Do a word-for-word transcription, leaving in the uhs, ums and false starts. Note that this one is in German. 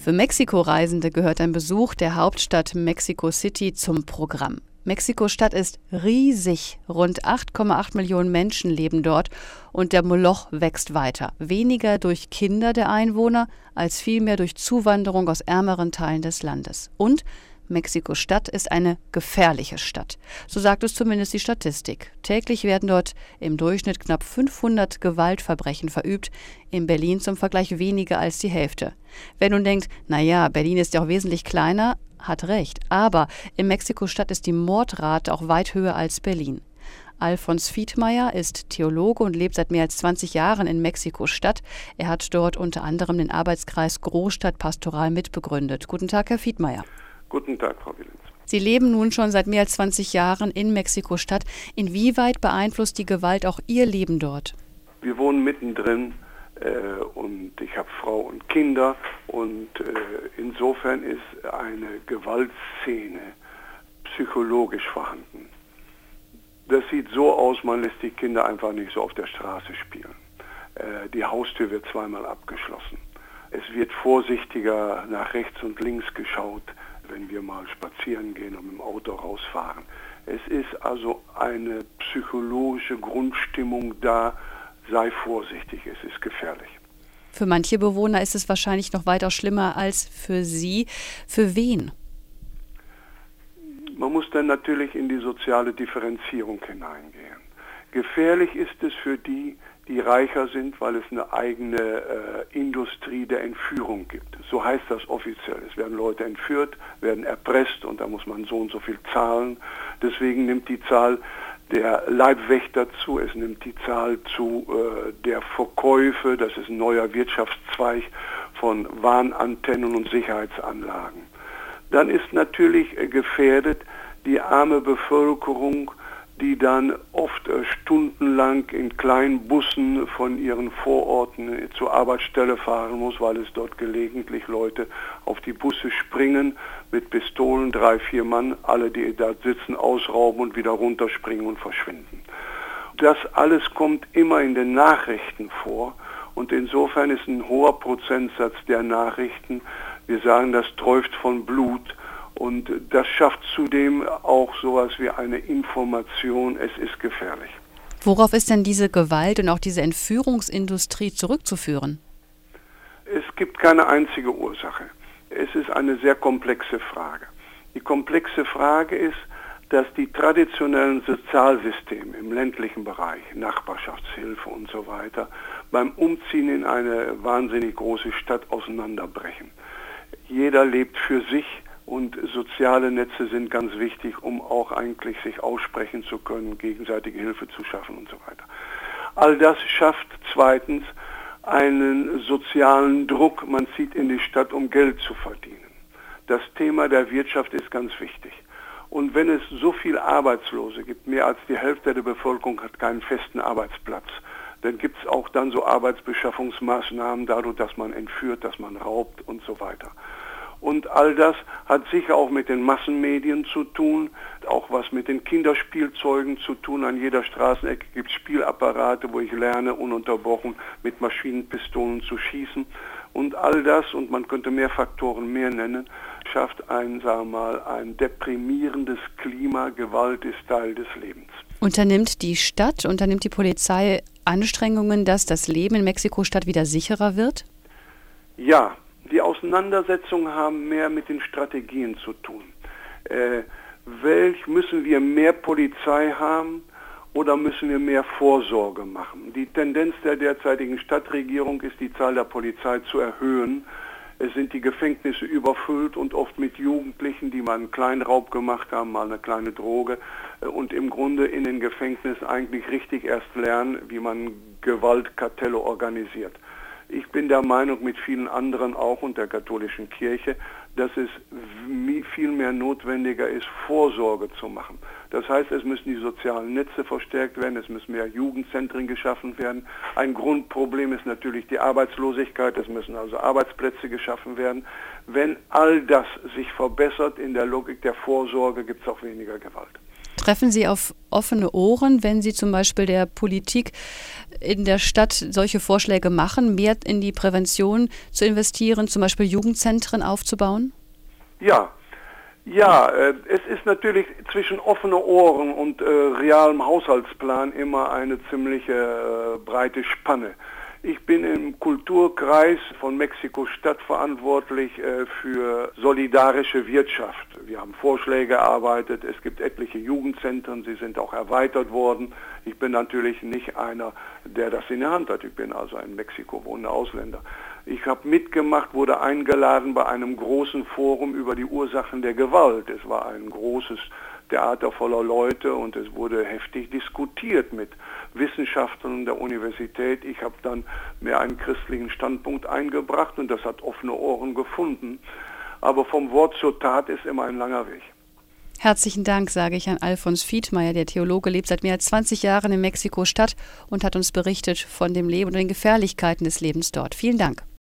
Für Mexiko-Reisende gehört ein Besuch der Hauptstadt Mexico City zum Programm. Mexiko-Stadt ist riesig. Rund acht Komma acht Millionen Menschen leben dort und der Moloch wächst weiter. Weniger durch Kinder der Einwohner, als vielmehr durch Zuwanderung aus ärmeren Teilen des Landes. Und Mexiko-Stadt ist eine gefährliche Stadt. So sagt es zumindest die Statistik. Täglich werden dort im Durchschnitt knapp fünfhundert Gewaltverbrechen verübt. In Berlin zum Vergleich weniger als die Hälfte. Wer nun denkt, naja, Berlin ist ja auch wesentlich kleiner, hat recht. Aber in Mexiko-Stadt ist die Mordrate auch weit höher als Berlin. Alfons Fiedmeier ist Theologe und lebt seit mehr als zwanzig Jahren in Mexiko-Stadt. Er hat dort unter anderem den Arbeitskreis Großstadt Pastoral mitbegründet. Guten Tag, Herr Fiedmeier. Guten Tag, Frau Wilens. Sie leben nun schon seit mehr als zwanzig Jahren in Mexiko-Stadt. Inwieweit beeinflusst die Gewalt auch Ihr Leben dort? Wir wohnen mittendrin äh, und ich habe Frau und Kinder und äh, insofern ist eine Gewaltszene psychologisch vorhanden. Das sieht so aus, man lässt die Kinder einfach nicht so auf der Straße spielen. Äh, die Haustür wird zweimal abgeschlossen. Es wird vorsichtiger nach rechts und links geschaut, wenn wir mal spazieren gehen und mit dem Auto rausfahren. Es ist also eine psychologische Grundstimmung da, sei vorsichtig, es ist gefährlich. Für manche Bewohner ist es wahrscheinlich noch weitaus schlimmer als für Sie. Für wen? Man muss dann natürlich in die soziale Differenzierung hineingehen. Gefährlich ist es für die, die reicher sind, weil es eine eigene äh, Industrie der Entführung gibt. So heißt das offiziell. Es werden Leute entführt, werden erpresst und da muss man so und so viel zahlen. Deswegen nimmt die Zahl der Leibwächter zu, es nimmt die Zahl zu äh, der Verkäufe, das ist ein neuer Wirtschaftszweig von Warnantennen und Sicherheitsanlagen. Dann ist natürlich äh, gefährdet die arme Bevölkerung, die dann oft äh, stundenlang in kleinen Bussen von ihren Vororten äh, zur Arbeitsstelle fahren muss, weil es dort gelegentlich Leute auf die Busse springen mit Pistolen, drei, vier Mann, alle, die da sitzen, ausrauben und wieder runterspringen und verschwinden. Das alles kommt immer in den Nachrichten vor und insofern ist ein hoher Prozentsatz der Nachrichten, wir sagen, das träuft von Blut. Und das schafft zudem auch sowas wie eine Information, es ist gefährlich. Worauf ist denn diese Gewalt und auch diese Entführungsindustrie zurückzuführen? Es gibt keine einzige Ursache. Es ist eine sehr komplexe Frage. Die komplexe Frage ist, dass die traditionellen Sozialsysteme im ländlichen Bereich, Nachbarschaftshilfe und so weiter, beim Umziehen in eine wahnsinnig große Stadt auseinanderbrechen. Jeder lebt für sich. Und soziale Netze sind ganz wichtig, um auch eigentlich sich aussprechen zu können, gegenseitige Hilfe zu schaffen und so weiter. All das schafft zweitens einen sozialen Druck. Man zieht in die Stadt, um Geld zu verdienen. Das Thema der Wirtschaft ist ganz wichtig. Und wenn es so viel Arbeitslose gibt, mehr als die Hälfte der Bevölkerung hat keinen festen Arbeitsplatz, dann gibt es auch dann so Arbeitsbeschaffungsmaßnahmen dadurch, dass man entführt, dass man raubt und so weiter. Und all das hat sicher auch mit den Massenmedien zu tun, auch was mit den Kinderspielzeugen zu tun. An jeder Straßenecke gibt es Spielapparate, wo ich lerne, ununterbrochen mit Maschinenpistolen zu schießen. Und all das, und man könnte mehr Faktoren mehr nennen, schafft ein, sagen wir mal, ein deprimierendes Klima. Gewalt ist Teil des Lebens. Unternimmt die Stadt, unternimmt die Polizei Anstrengungen, dass das Leben in Mexiko-Stadt wieder sicherer wird? Ja. Die Auseinandersetzungen haben mehr mit den Strategien zu tun. Äh, welch müssen wir mehr Polizei haben oder müssen wir mehr Vorsorge machen? Die Tendenz der derzeitigen Stadtregierung ist, die Zahl der Polizei zu erhöhen. Es sind die Gefängnisse überfüllt und oft mit Jugendlichen, die mal einen kleinen Raub gemacht haben, mal eine kleine Droge und im Grunde in den Gefängnissen eigentlich richtig erst lernen, wie man Gewaltkartelle organisiert. Ich bin der Meinung, mit vielen anderen auch und der katholischen Kirche, dass es viel mehr notwendiger ist, Vorsorge zu machen. Das heißt, es müssen die sozialen Netze verstärkt werden, es müssen mehr Jugendzentren geschaffen werden. Ein Grundproblem ist natürlich die Arbeitslosigkeit, es müssen also Arbeitsplätze geschaffen werden. Wenn all das sich verbessert in der Logik der Vorsorge, gibt es auch weniger Gewalt. Treffen Sie auf offene Ohren, wenn Sie zum Beispiel der Politik in der Stadt solche Vorschläge machen, mehr in die Prävention zu investieren, zum Beispiel Jugendzentren aufzubauen? Ja, ja, äh, es ist natürlich zwischen offene Ohren und äh, realem Haushaltsplan immer eine ziemliche äh, breite Spanne. Ich bin im Kulturkreis von Mexiko-Stadt verantwortlich äh, für solidarische Wirtschaft. Wir haben Vorschläge erarbeitet, es gibt etliche Jugendzentren, sie sind auch erweitert worden. Ich bin natürlich nicht einer, der das in der Hand hat. Ich bin also ein in Mexiko wohnender Ausländer. Ich habe mitgemacht, wurde eingeladen bei einem großen Forum über die Ursachen der Gewalt. Es war ein großes Theater voller Leute und es wurde heftig diskutiert mit Wissenschaftlern der Universität. Ich habe dann mehr einen christlichen Standpunkt eingebracht und das hat offene Ohren gefunden. Aber vom Wort zur Tat ist immer ein langer Weg. Herzlichen Dank, sage ich an Alfons Fiedmeier. Der Theologe lebt seit mehr als zwanzig Jahren in Mexiko-Stadt und hat uns berichtet von dem Leben und den Gefährlichkeiten des Lebens dort. Vielen Dank.